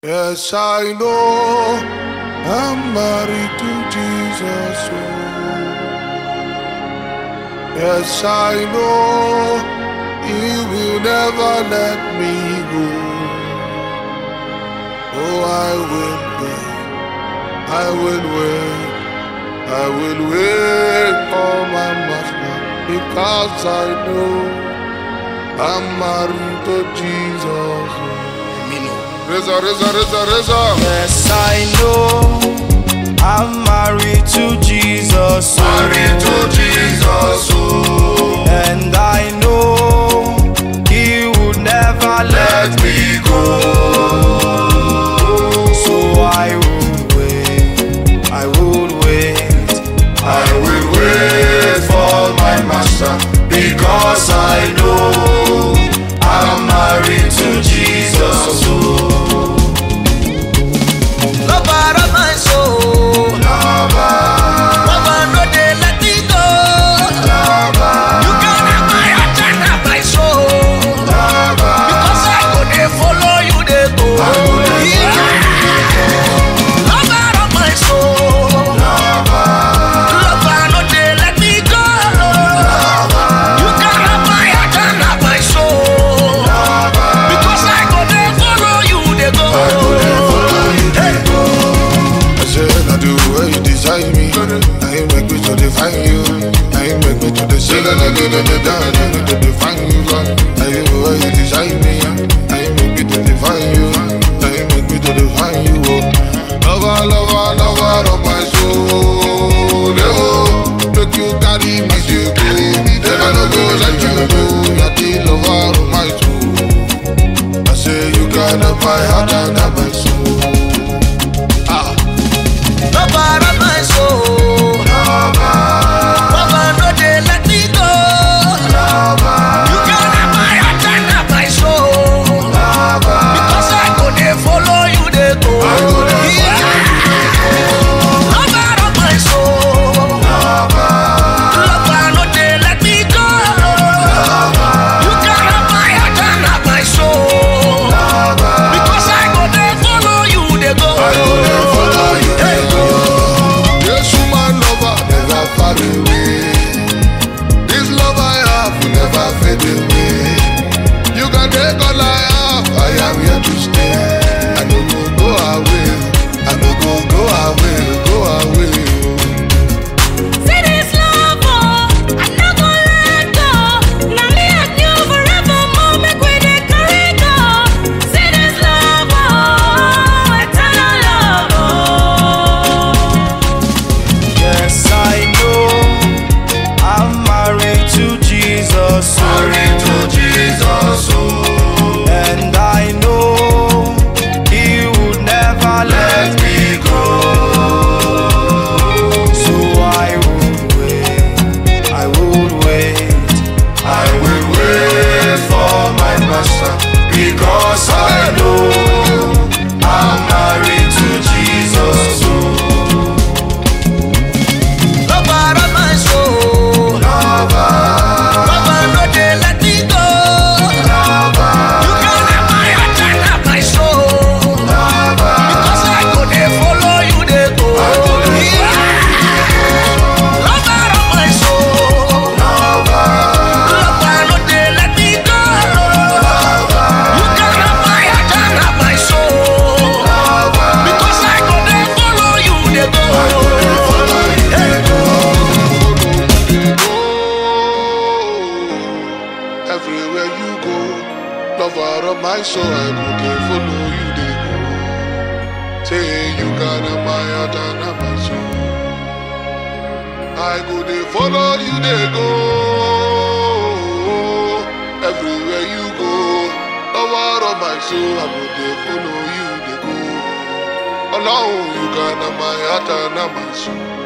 Yes, I know I'm married to Jesus. Oh. Yes, I know He will never let me go. Oh, I will wait, I will wait, I will wait for my master, because I know I'm married to Jesus. Oh. Reza. Yes, I know I'm married to Jesus. Married to Jesus. Oh. And I know He would never let me go. So I will wait, I will wait, I will wait for my master, because I know I'm married to Jesus. Oh. To define you, I you design me. I make me to define you. I make me to define you. Lover of my soul. Make you carry my soul. Never no go let you go. You're the lover of my soul. I say you can have my heart and have my soul. Lover of my soul. Everywhere you go, lover of my soul, I go to follow you. They go, say you got my heart and my soul. I go to follow you. They go, everywhere you go, lover of my soul, I go to follow you. They go, alone you got my heart and my soul.